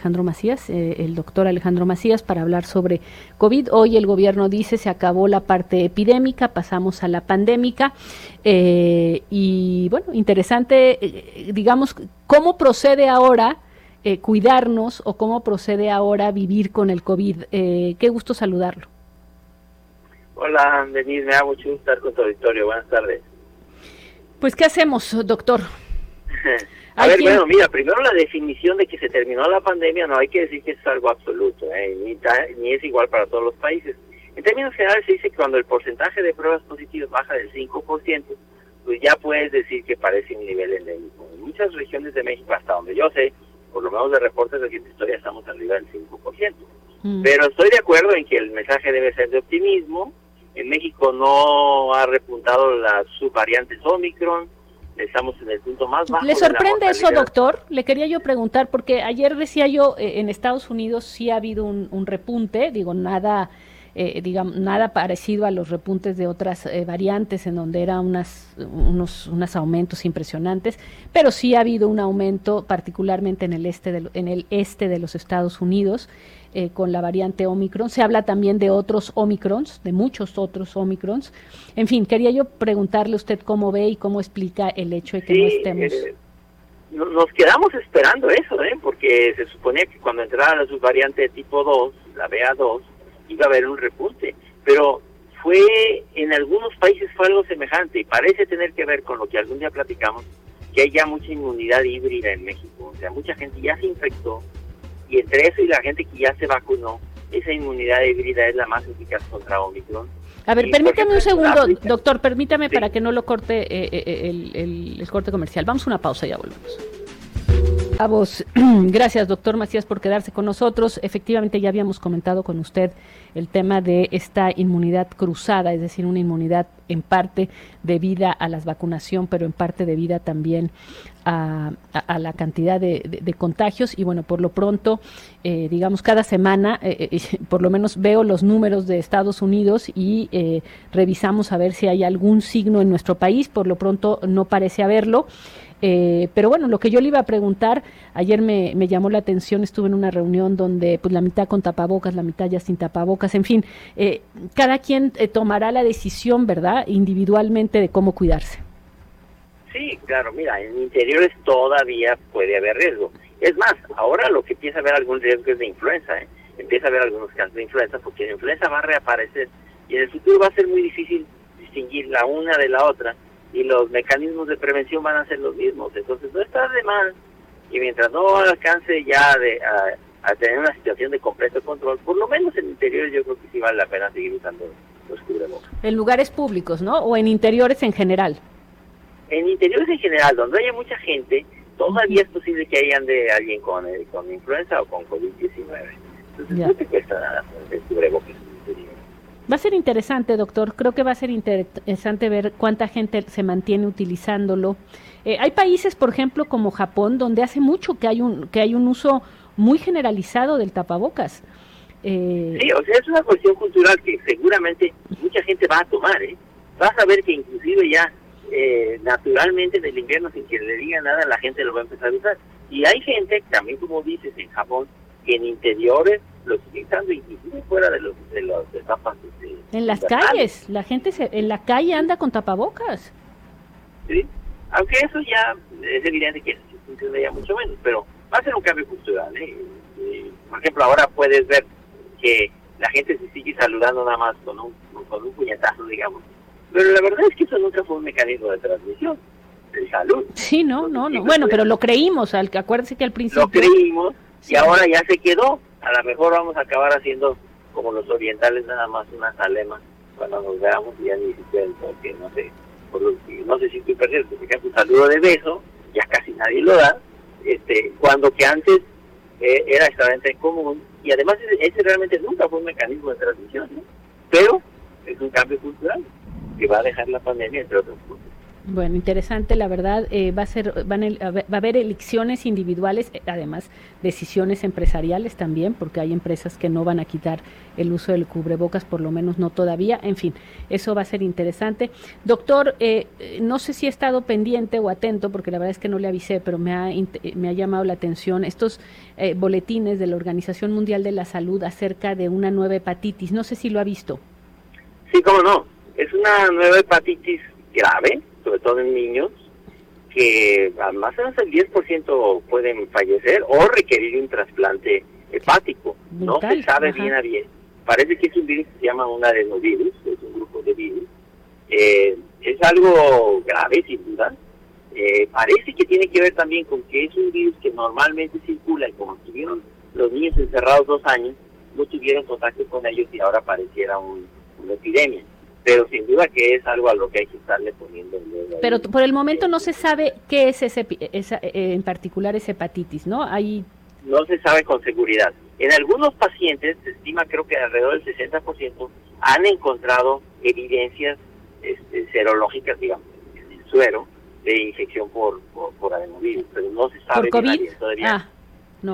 Alejandro Macías, el doctor Alejandro Macías, para hablar sobre COVID. Hoy el gobierno dice se acabó la parte epidémica, pasamos a la pandémica, y bueno, interesante, digamos, cómo procede ahora cuidarnos o cómo procede ahora vivir con el COVID. Qué gusto saludarlo. Hola, Denise, me da mucho gusto estar con tu auditorio. Buenas tardes. Pues, ¿qué hacemos, doctor? Bueno, mira, primero la definición de que se terminó la pandemia, no hay que decir que es algo absoluto, ni es igual para todos los países. En términos generales se dice que cuando el porcentaje de pruebas positivas baja del 5%, pues ya puedes decir que parece un nivel endémico. En muchas regiones de México, hasta donde yo sé, por lo menos de reportes recientes, todavía estamos arriba del 5%. Pero estoy de acuerdo en que el mensaje debe ser de optimismo. En México no ha repuntado las subvariantes Omicron, estamos en el punto más bajo. ¿Le sorprende eso, doctor? Le quería yo preguntar, porque ayer decía yo, en Estados Unidos sí ha habido un repunte, digo, nada parecido a los repuntes de otras variantes en donde eran unos aumentos impresionantes, pero sí ha habido un aumento particularmente en el este de los Estados Unidos con la variante Omicron. Se habla también de otros Omicrons, de muchos otros Omicrons. En fin, quería yo preguntarle a usted cómo ve y cómo explica el hecho de que no estemos... Nos quedamos esperando eso, porque se suponía que cuando entrara la subvariante de tipo 2, la BA2, iba a haber un repunte, pero en algunos países fue algo semejante y parece tener que ver con lo que algún día platicamos, que hay ya mucha inmunidad híbrida en México, o sea, mucha gente ya se infectó y entre eso y la gente que ya se vacunó, esa inmunidad híbrida es la más eficaz contra Omicron. A ver, permítame un segundo, doctor, permítame, sí, para que no lo corte el corte comercial. Vamos a una pausa y ya volvemos. Gracias, doctor Macías, por quedarse con nosotros. Efectivamente, ya habíamos comentado con usted el tema de esta inmunidad cruzada, es decir, una inmunidad en parte debida a la vacunación, pero en parte debida también a la cantidad de contagios. Y bueno, por lo pronto, digamos, cada semana, por lo menos veo los números de Estados Unidos y revisamos a ver si hay algún signo en nuestro país. Por lo pronto no parece haberlo. Pero bueno, lo que yo le iba a preguntar, ayer me llamó la atención, estuve en una reunión donde pues la mitad con tapabocas, la mitad ya sin tapabocas, en fin, cada quien tomará la decisión, ¿verdad?, individualmente de cómo cuidarse. Sí, claro, mira, en interiores todavía puede haber riesgo. Es más, ahora lo que empieza a haber algún riesgo es de influenza, empieza a haber algunos casos de influenza, porque la influenza va a reaparecer y en el futuro va a ser muy difícil distinguir la una de la otra, y los mecanismos de prevención van a ser los mismos. Entonces no está de más, y mientras no alcance ya a tener una situación de completo control, por lo menos en interiores yo creo que sí vale la pena seguir usando los cubrebocas. En lugares públicos, ¿no? ¿O en interiores en general? En interiores en general, donde haya mucha gente, todavía es posible que ande alguien con influenza o con COVID-19. Entonces no te cuesta nada el cubrebocas. Va a ser interesante, doctor. Creo que va a ser interesante ver cuánta gente se mantiene utilizándolo. Hay países, por ejemplo, como Japón, donde hace mucho que hay un uso muy generalizado del tapabocas. Sí, o sea, es una cuestión cultural que seguramente mucha gente va a tomar. Vas a ver que inclusive ya naturalmente en el invierno, sin que le diga nada, la gente lo va a empezar a usar. Y hay gente, también como dices, en Japón, que en interiores lo sigue usando, inclusive fuera de las etapas. En las calles, la gente en la calle anda con tapabocas. Sí, aunque eso ya es evidente que funciona ya mucho menos, pero va a ser un cambio cultural. Por ejemplo, ahora puedes ver que la gente se sigue saludando nada más con un puñetazo, digamos. Pero la verdad es que eso nunca fue un mecanismo de transmisión de salud. Sí, no. Bueno, pero lo creímos, acuérdense que al principio... Lo creímos, sí. Y ahora ya se quedó. A lo mejor vamos a acabar haciendo como los orientales, nada más unas alemas cuando nos veamos, y ya ni siquiera, porque no sé si estoy perdiendo, por ejemplo, un saludo de beso, ya casi nadie lo da, cuando que antes era extremadamente común, y además ese realmente nunca fue un mecanismo de transmisión, ¿no? Pero es un cambio cultural que va a dejar la pandemia, entre otras cosas. Bueno, interesante, la verdad. Va a haber elecciones individuales, además decisiones empresariales también, porque hay empresas que no van a quitar el uso del cubrebocas, por lo menos no todavía. En fin, eso va a ser interesante. Doctor, no sé si he estado pendiente o atento, porque la verdad es que no le avisé, pero me ha llamado la atención estos boletines de la Organización Mundial de la Salud acerca de una nueva hepatitis. No sé si lo ha visto. Sí, cómo no. Es una nueva hepatitis grave, sobre todo en niños, que más o menos el 10% pueden fallecer o requerir un trasplante hepático. No se sabe bien a bien. Parece que es un virus que se llama un adenovirus, es un grupo de virus. Es algo grave, sin duda. Parece que tiene que ver también con que es un virus que normalmente circula, y como estuvieron los niños encerrados 2 años, no tuvieron contacto con ellos y ahora pareciera una epidemia. Pero sin duda que es algo a lo que hay que estarle poniendo el dedo. Pero por el momento no se sabe qué es en particular esa hepatitis, ¿no? No se sabe con seguridad. En algunos pacientes, se estima creo que alrededor del 60%, han encontrado evidencias serológicas, digamos, en el suero, de infección por adenovirus, pero no se sabe ¿por COVID? Bien todavía. No.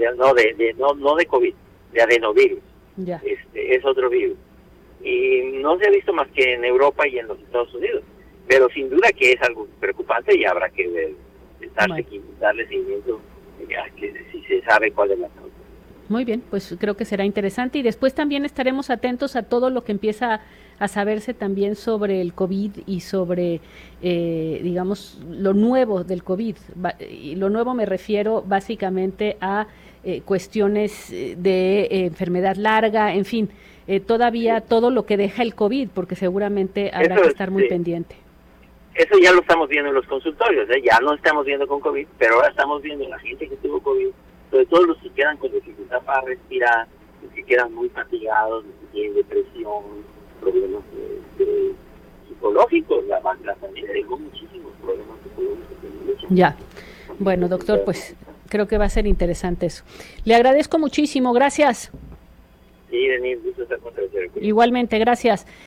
No de COVID, de adenovirus. Ya. Es otro virus. Y no se ha visto más que en Europa y en los Estados Unidos, pero sin duda que es algo preocupante y habrá que ver, darle seguimiento a que si se sabe cuál es la causa. Muy bien, pues creo que será interesante y después también estaremos atentos a todo lo que empieza a saberse también sobre el COVID y sobre, digamos, lo nuevo del COVID. Y lo nuevo me refiero básicamente a cuestiones de enfermedad larga, en fin, todavía todo lo que deja el COVID, porque seguramente habrá que estar muy pendiente. Eso ya lo estamos viendo en los consultorios, ya no estamos viendo con COVID, pero ahora estamos viendo la gente que tuvo COVID, sobre todo los que quedan con dificultad para respirar, los que quedan muy fatigados, los que tienen depresión, problemas psicológicos, la familia dejó muchísimos problemas psicológicos. Ya, bueno, doctor, pues creo que va a ser interesante eso. Le agradezco muchísimo, gracias. Sí, Denise, gusto estar con ustedes. Igualmente, gracias.